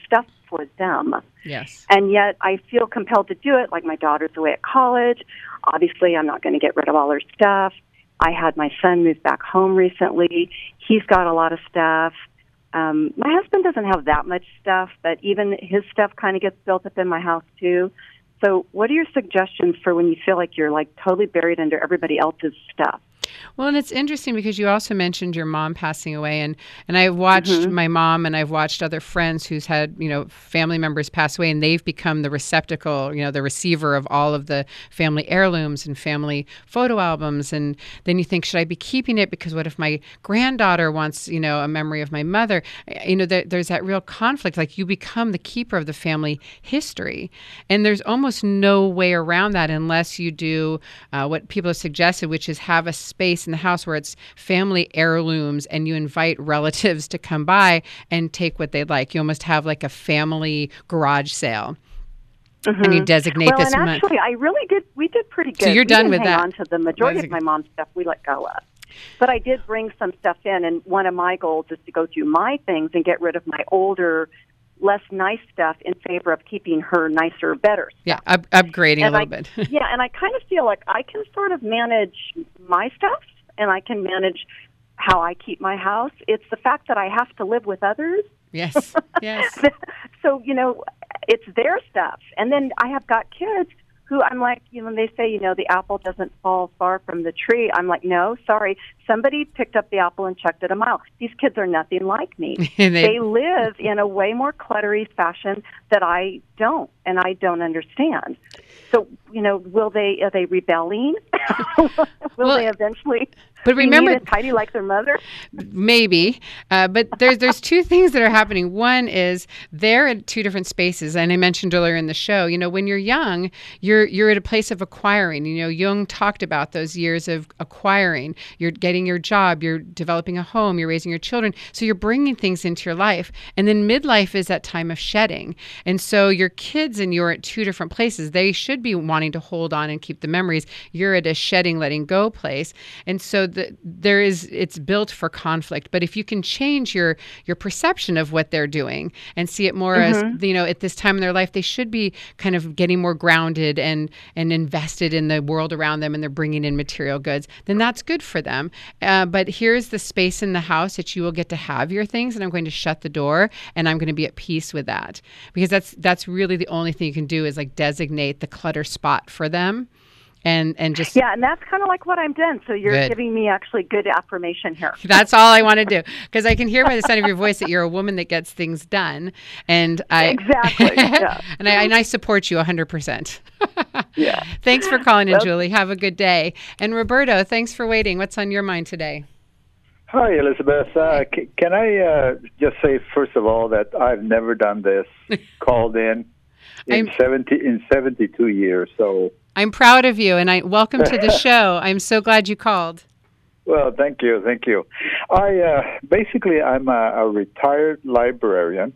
for them. Yes. And yet I feel compelled to do it. Like my daughter's away at college. Obviously, I'm not going to get rid of all her stuff. I had my son move back home recently. He's got a lot of stuff. Um, my husband doesn't have that much stuff, but even his stuff kind of gets built up in my house too. So what are your suggestions for when you feel like you're like totally buried under everybody else's stuff? Well, and it's interesting because you also mentioned your mom passing away, and and I've watched Mhm. my mom and I've watched other friends who's had, you know, family members pass away, and they've become the receptacle, you know, the receiver of all of the family heirlooms and family photo albums. And then you think, should I be keeping it? Because what if my granddaughter wants, you know, a memory of my mother? You know, there, there's that real conflict. Like you become the keeper of the family history, and there's almost no way around that unless you do uh, what people have suggested, which is have a space in the house where it's family heirlooms and you invite relatives to come by and take what they'd like. You almost have like a family garage sale. Mm-hmm. And you designate well, this and month. actually, I really did. We did pretty good. So you're we done didn't with hang that. on to the majority That's of my mom's stuff. We let go of. But I did bring some stuff in, and one of my goals is to go through my things and get rid of my older, less nice stuff in favor of keeping her nicer, better stuff. Yeah, up, upgrading And a little I, bit. yeah, and I kind of feel like I can sort of manage my stuff, and I can manage how I keep my house. It's the fact that I have to live with others. Yes, yes. So, you know, it's their stuff. And then I have got kids who I'm like, you know, they say, you know, the apple doesn't fall far from the tree. I'm like, no, sorry. Somebody picked up the apple and chucked it a mile. These kids are nothing like me. they, they live in a way more cluttery fashion that I don't, and I don't understand. So, you know, will they, are they rebelling? will Well, they eventually but remember, be neat and tidy like their mother? Maybe, uh, but there's there's two things that are happening. One is they're at two different spaces, and I mentioned earlier in the show. You know, when you're young, you're you're at a place of acquiring. You know, Jung talked about those years of acquiring. You're getting your job, you're developing a home, you're raising your children, so you're bringing things into your life. And then midlife is that time of shedding, and so your kids and you're at two different places. They should be wanting to hold on and keep the memories. You're at a shedding, letting go place, and so the, there is it's built for conflict. But if you can change your your perception of what they're doing and see it more Mm-hmm. as, you know, at this time in their life, they should be kind of getting more grounded and and invested in the world around them, and they're bringing in material goods, then that's good for them. Uh, but here's the space in the house that you will get to have your things, and I'm going to shut the door, and I'm going to be at peace with that, because that's that's really the only thing you can do is like designate the clutter spot for them. And and just Yeah, and that's kind of like what I'm doing. So you're Good. giving me actually good affirmation here. That's all I want to do, because I can hear by the sound of your voice that you're a woman that gets things done, and I Exactly, yeah. and I and I support you one hundred percent. Yeah. Thanks for calling in, Well- Julie. Have a good day. And Roberto, thanks for waiting. What's on your mind today? Hi, Elizabeth. Uh, c- can I uh, just say, first of all, that I've never done this, called in in I'm- seventy in seventy-two years. So, I'm proud of you, and I welcome to the show. I'm so glad you called. well, thank you, thank you. I uh, basically I'm a, a retired librarian,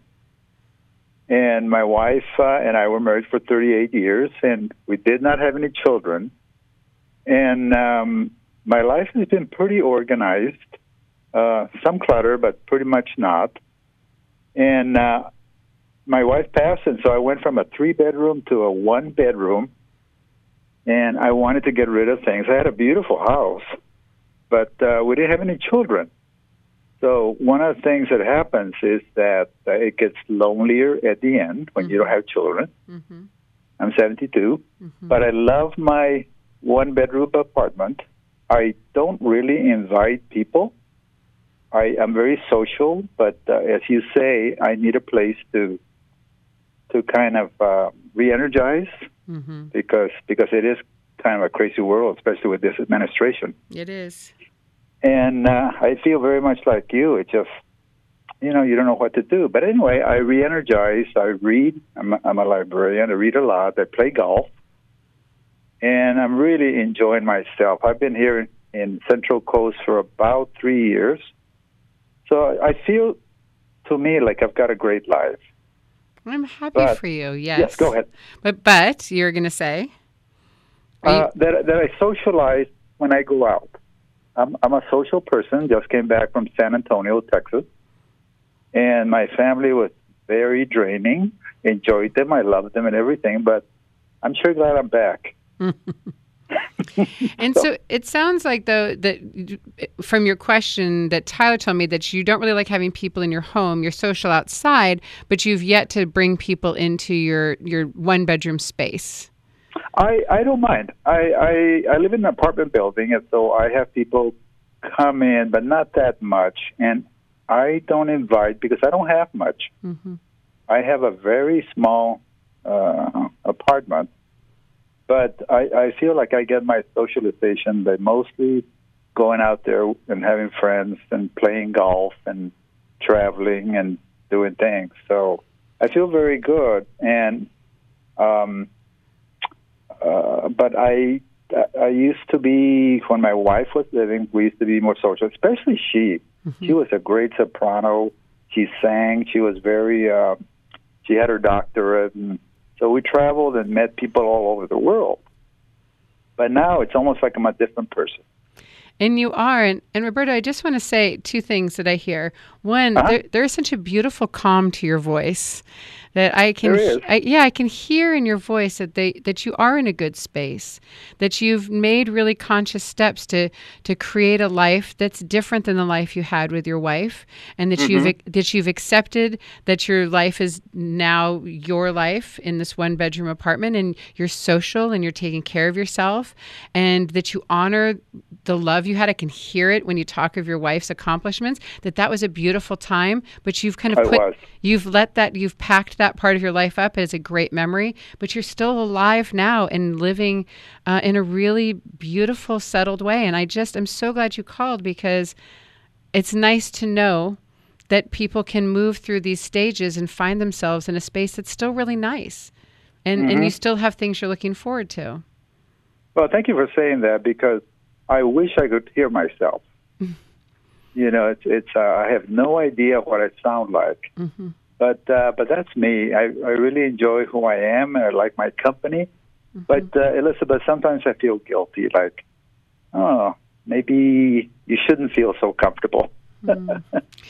and my wife uh, and I were married for thirty-eight years, and we did not have any children. And um, my life has been pretty organized. Uh, some clutter, but pretty much not. And uh, my wife passed, and so I went from a three-bedroom to a one-bedroom, and I wanted to get rid of things. I had a beautiful house, but uh, we didn't have any children. So one of the things that happens is that uh, it gets lonelier at the end when Mm-hmm. you don't have children. Mm-hmm. I'm seventy-two, Mm-hmm. but I love my one-bedroom apartment. I don't really invite people. I am very social, but uh, as you say, I need a place to to kind of uh, re-energize Mm-hmm. because because it is kind of a crazy world, especially with this administration. It is. And uh, I feel very much like you. It just, you know, you don't know what to do. But anyway, I re-energize. I read. I'm a, I'm a librarian. I read a lot. I play golf. And I'm really enjoying myself. I've been here in, in Central Coast for about three years. So I feel, to me, like I've got a great life. I'm happy But- for you. Yes. Yes, go ahead. But but you're going to say? Are you- Uh, that, that I socialize when I go out. I'm, I'm a social person. Just came back from San Antonio, Texas. And my family was very draining. Enjoyed them. I loved them and everything, but I'm sure glad I'm back. And so, so it sounds like, though, that from your question that Tyler told me that you don't really like having people in your home, you're social outside, but you've yet to bring people into your, your one-bedroom space. I, I don't mind. I, I, I live in an apartment building, and so I have people come in, but not that much. And I don't invite because I don't have much. Mm-hmm. I have a very small uh, apartment. But I, I feel like I get my socialization by mostly going out there and having friends and playing golf and traveling and doing things. So I feel very good. And um, uh, but I I used to be, when my wife was living, we used to be more social, especially she. Mm-hmm. She was a great soprano. She sang. She was very, uh, she had her doctorate. And so we traveled and met people all over the world. But now it's almost like I'm a different person. And you are. And, and Roberto, I just want to say two things that I hear. One, uh-huh. there, there is such a beautiful calm to your voice that I can, he- I, yeah, I can hear in your voice that they that you are in a good space, that you've made really conscious steps to to create a life that's different than the life you had with your wife, and that mm-hmm. you've that you've accepted that your life is now your life in this one bedroom apartment, and you're social and you're taking care of yourself, and that you honor the love you had. I can hear it when you talk of your wife's accomplishments, that that was a beautiful time, but you've kind of I put, was. you've let that, you've packed that part of your life up as a great memory, but you're still alive now and living uh, in a really beautiful, settled way. And I just, I'm so glad you called, because it's nice to know that people can move through these stages and find themselves in a space that's still really nice. And, mm-hmm. and you still have things you're looking forward to. Well, thank you for saying that, because I wish I could hear myself. You know, it's, it's uh, I have no idea what I sound like. Mm-hmm. But uh, but that's me. I, I really enjoy who I am, and I like my company. Mm-hmm. But, uh, Elizabeth, sometimes I feel guilty, like, oh, maybe you shouldn't feel so comfortable. Mm.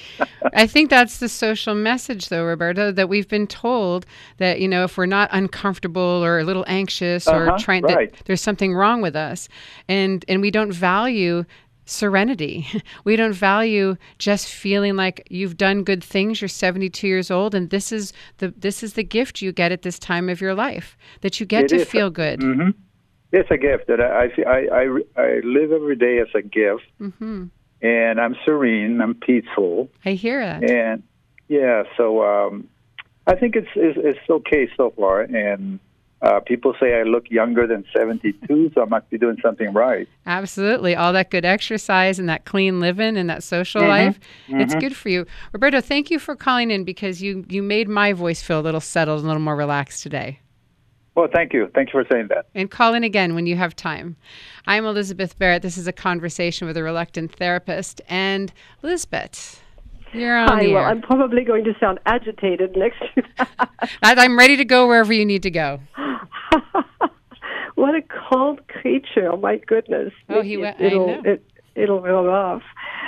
I think that's the social message, though, Roberto, that we've been told that, you know, if we're not uncomfortable or a little anxious or uh-huh, trying, right. that there's something wrong with us. And, and we don't value serenity. We don't value just feeling like you've done good things. You're seventy-two years old, and this is the this is the gift you get at this time of your life, that you get it to is feel a, good. Mm-hmm. It's a gift that I I, I, I live every day as a gift, mm-hmm. and I'm serene, I'm peaceful. I hear that. And yeah, so um, I think it's, it's it's okay so far, and Uh, people say I look younger than seventy-two, so I must be doing something right. Absolutely. All that good exercise and that clean living and that social mm-hmm. life, mm-hmm. it's good for you. Roberto, thank you for calling in, because you, you made my voice feel a little settled and a little more relaxed today. Well, thank you. Thank you for saying that. And call in again when you have time. I'm Elizabeth Barrett. This is a conversation with a reluctant therapist. And Elizabeth, you're on Hi, the well, air. I'm probably going to sound agitated next to that. I'm ready to go wherever you need to go. What a cold creature! Oh my goodness! Oh, he went. It'll, I know. It, it'll roll off.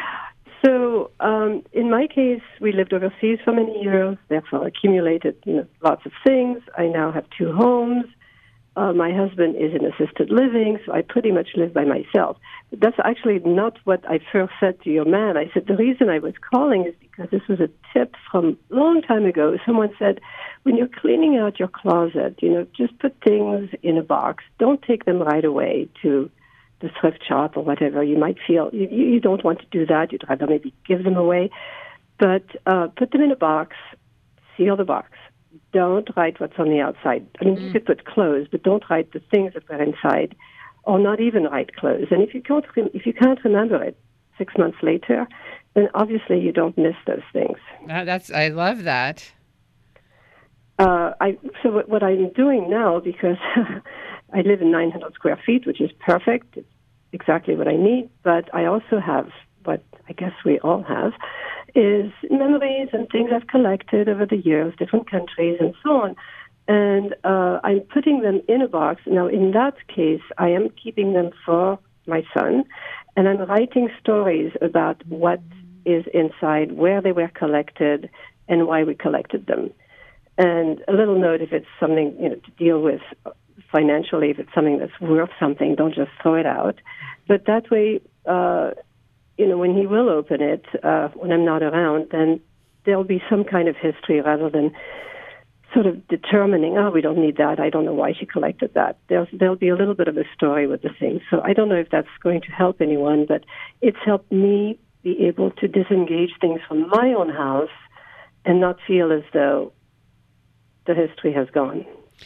So, um, in my case, we lived overseas for many years. Therefore, accumulated you know lots of things. I now have two homes. Uh, my husband is in assisted living, so I pretty much live by myself. But that's actually not what I first said to your man. I said the reason I was calling is because this was a tip from a long time ago. Someone said, when you're cleaning out your closet, you know, just put things in a box. Don't take them right away to the thrift shop or whatever. You might feel you, you don't want to do that. You'd rather maybe give them away. But uh, put them in a box, seal the box. Don't write what's on the outside. I mean, mm. you could put clothes, but don't write the things that were inside, or not even write clothes. And if you can't, if you can't remember it six months later, then obviously you don't miss those things. Uh, that's I love that. Uh, I so what, what I'm doing now, because I live in nine hundred square feet, which is perfect. It's exactly what I need. But I also have what I guess we all have, is memories and things I've collected over the years, different countries and so on. And uh, I'm putting them in a box. Now, in that case, I am keeping them for my son, and I'm writing stories about what is inside, where they were collected, and why we collected them. And a little note if it's something, you know, to deal with financially, if it's something that's worth something, don't just throw it out. But that way, uh, you know, when he will open it, uh, when I'm not around, then there'll be some kind of history rather than sort of determining, oh, we don't need that. I don't know why she collected that. There's, there'll be a little bit of a story with the thing. So I don't know if that's going to help anyone, but it's helped me be able to disengage things from my own house and not feel as though the history has gone.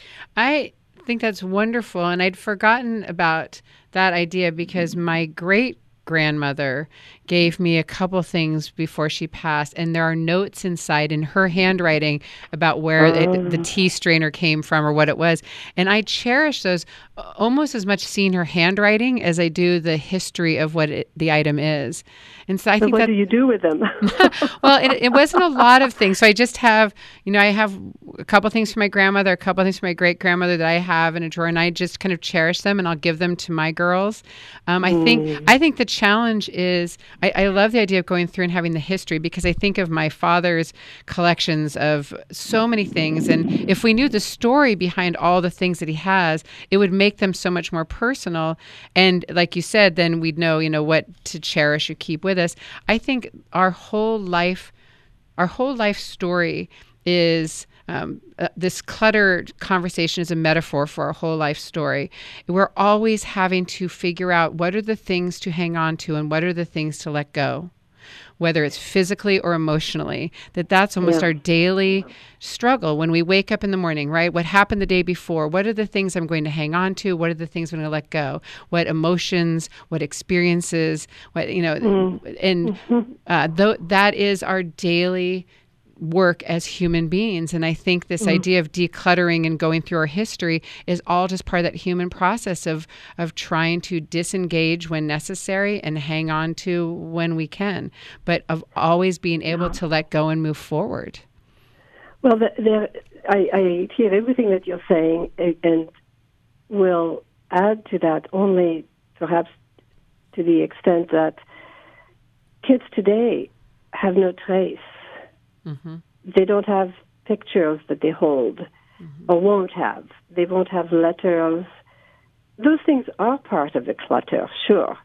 I think that's wonderful. And I'd forgotten about that idea because my great grandmother gave me a couple things before she passed, and there are notes inside in her handwriting about where Oh. it, the tea strainer came from or what it was. And I cherish those almost as much seeing her handwriting as I do the history of what it, the item is. And so I So think what that do you do with them? well, it, it wasn't a lot of things. So I just have, you know, I have a couple things for my grandmother, a couple things for my great grandmother that I have in a drawer, and I just kind of cherish them, and I'll give them to my girls. Um, I think I think the challenge is I, I love the idea of going through and having the history, because I think of my father's collections of so many things, and if we knew the story behind all the things that he has, it would make them so much more personal. And like you said, then we'd know, you know, what to cherish or keep with us. I think our whole life, our whole life story is um, uh, this cluttered conversation is a metaphor for our whole life story. We're always having to figure out what are the things to hang on to and what are the things to let go, whether it's physically or emotionally. That that's almost Yeah. our daily struggle when we wake up in the morning, right? What happened the day before? What are the things I'm going to hang on to? What are the things I'm going to let go? What emotions, what experiences, what, you know, Mm. and uh, th- that is our daily work as human beings. And I think this Mm. idea of decluttering and going through our history is all just part of that human process of of trying to disengage when necessary and hang on to when we can, but of always being able to let go and move forward. Well, the, the, I, I hear everything that you're saying, a- and will add to that only perhaps to the extent that kids today have no trace. Mm-hmm. They don't have pictures that they hold Mm-hmm. or won't have. They won't have letters. Those things are part of the clutter, sure.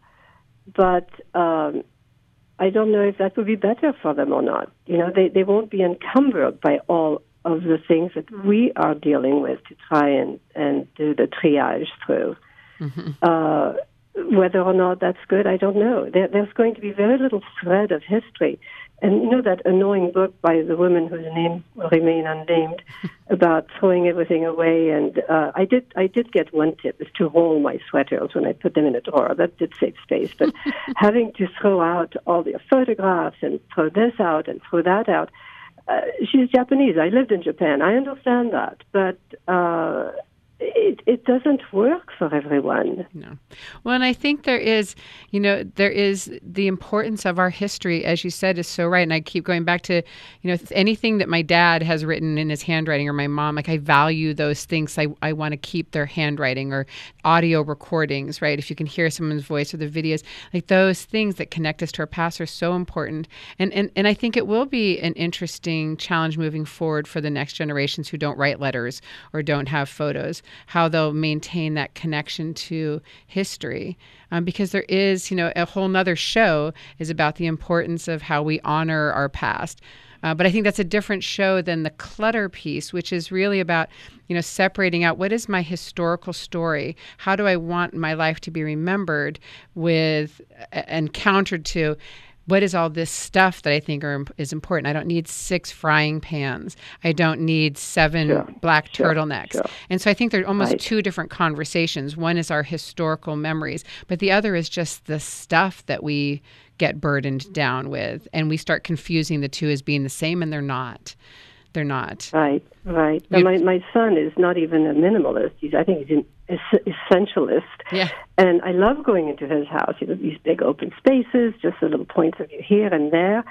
But um, I don't know if that would be better for them or not. You know, they, they won't be encumbered by all of the things that we are dealing with to try and, and do the triage through. Mm-hmm. Uh, whether or not that's good, I don't know. There, there's going to be very little thread of history. And you know that annoying book by the woman whose name will remain unnamed about throwing everything away. And uh, I did I did get one tip, is to roll my sweaters when I put them in a drawer. That did save space. But having to throw out all their photographs and throw this out and throw that out, uh, she's Japanese. I lived in Japan. I understand that. But uh, it, it doesn't work for everyone. No. Well, and I think there is, you know, there is the importance of our history, as you said, is so right. And I keep going back to, you know, anything that my dad has written in his handwriting or my mom, like I value those things. I, I want to keep their handwriting or audio recordings, right? If you can hear someone's voice or the videos, like those things that connect us to our past are so important. And, and, and I think it will be an interesting challenge moving forward for the next generations who don't write letters or don't have photos, how they'll maintain that connection to history. Um, because there is, you know, a whole nother show is about the importance of how we honor our past. Uh, but I think that's a different show than the clutter piece, which is really about, you know, separating out what is my historical story? How do I want my life to be remembered with and countered to what is all this stuff that I think are, is important? I don't need six frying pans. I don't need seven Sure, black sure, turtlenecks. sure. And so I think there are almost Right. two different conversations. One is our historical memories, but the other is just the stuff that we get burdened down with. And we start confusing the two as being the same, and they're not. They're not. Right, right. Now, You- my, my son is not even a minimalist. He's, I think he's an es- essentialist. Yeah. And I love going into his house. You know, these big open spaces, just a little points of view here and there.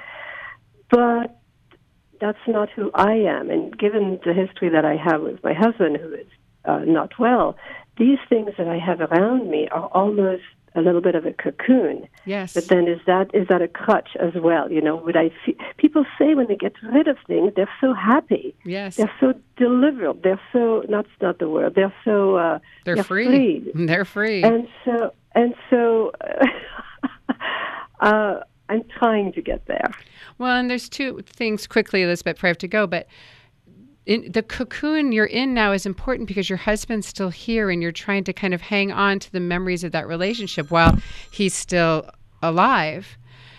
But that's not who I am. And given the history that I have with my husband, who is uh, not well, these things that I have around me are almost a little bit of a cocoon. Yes. But then is that is that a crutch as well? You know, would I fe- people say when they get rid of things, they're so happy. Yes. They're so delivered. They're so, not not the word. They're so uh, They're, they're free. freed. They're free. And so and so uh, I'm trying to get there. Well, and there's two things quickly, Elizabeth, before I have to go, but in the cocoon you're in now is important because your husband's still here and you're trying to kind of hang on to the memories of that relationship while he's still alive.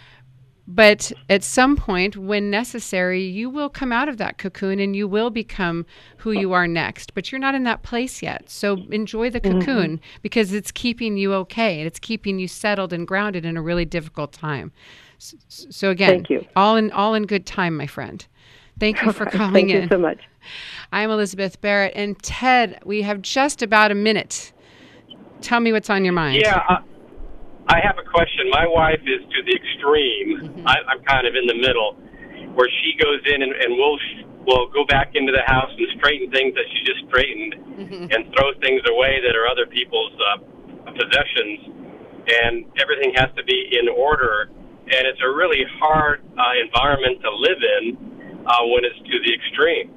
But at some point, when necessary, you will come out of that cocoon and you will become who you are next. But you're not in that place yet. So enjoy the cocoon mm-hmm. because it's keeping you okay and it's keeping you settled and grounded in a really difficult time. So, so again, Thank you. all in all in good time, my friend. Thank you for calling Thank in. you so much. I'm Elizabeth Barrett. And Ted, we have just about a minute. Tell me what's on your mind. Yeah, uh, I have a question. My wife is to the extreme. Mm-hmm. I, I'm kind of in the middle, where she goes in and, and we'll, we'll go back into the house and straighten things that she just straightened mm-hmm. and throw things away that are other people's uh, possessions. And everything has to be in order. And it's a really hard uh, environment to live in. Uh, when it's to the extreme.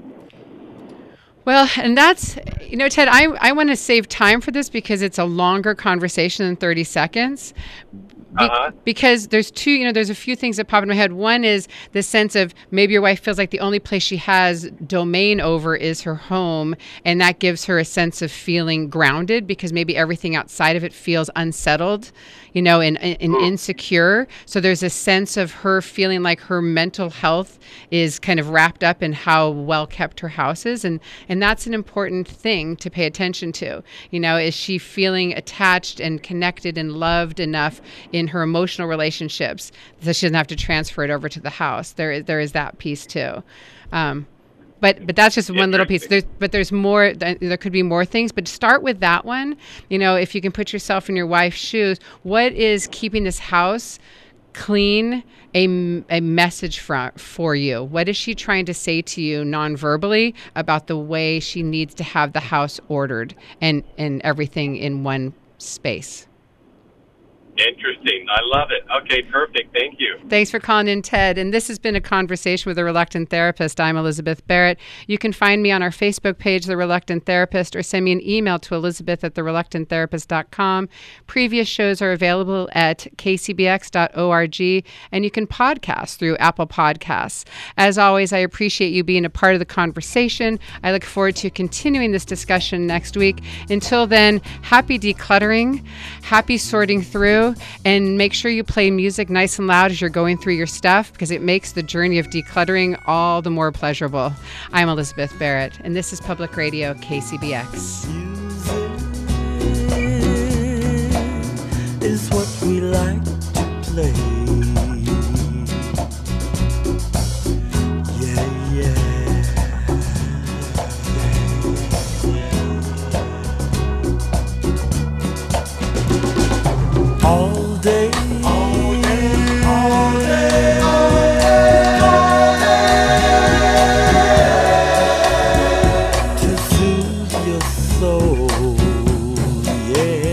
Well, and that's, you know, Ted, I, I want to save time for this because it's a longer conversation than thirty seconds. Be- uh-huh. Because there's two, you know, there's a few things that pop in my head. One is the sense of maybe your wife feels like the only place she has domain over is her home. And that gives her a sense of feeling grounded because maybe everything outside of it feels unsettled, you know, and, and insecure. So there's a sense of her feeling like her mental health is kind of wrapped up in how well kept her house is. And, and that's an important thing to pay attention to. You know, is she feeling attached and connected and loved enough in her emotional relationships so she doesn't have to transfer it over to the house? There is, there is that piece too. Um, But but that's just one little piece. There's, but there's more. There could be more things. But start with that one. You know, if you can put yourself in your wife's shoes, what is keeping this house clean a, a message for, for you? What is she trying to say to you non-verbally about the way she needs to have the house ordered and, and everything in one space? Interesting. I love it. Okay, perfect. Thank you. Thanks for calling in, Ted. And this has been a conversation with a Reluctant Therapist. I'm Elizabeth Barrett. You can find me on our Facebook page, The Reluctant Therapist, or send me an email to elizabeth at the reluctant therapist dot com. Previous shows are available at k c b x dot org, and you can podcast through Apple Podcasts. As always, I appreciate you being a part of the conversation. I look forward to continuing this discussion next week. Until then, happy decluttering, happy sorting through, and make sure you play music nice and loud as you're going through your stuff because it makes the journey of decluttering all the more pleasurable. I'm Elizabeth Barrett, and this is Public Radio K C B X. Is what we like to play. Yeah, yeah. All day, all day, all day, all day, all day, to soothe your soul, yeah.